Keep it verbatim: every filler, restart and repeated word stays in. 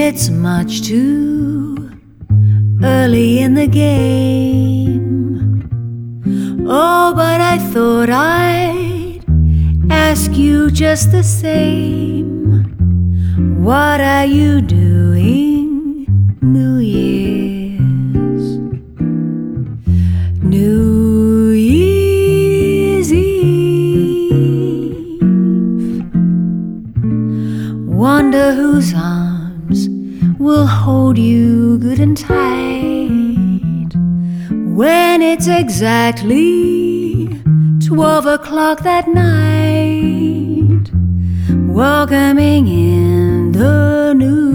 It's much too early in the game. Oh, but I thought I'd ask you just the same. What are you doing New Year's? New Year's Eve. Wonder whose arms will hold you good and tight when it's exactly twelve o'clock that night, welcoming in the new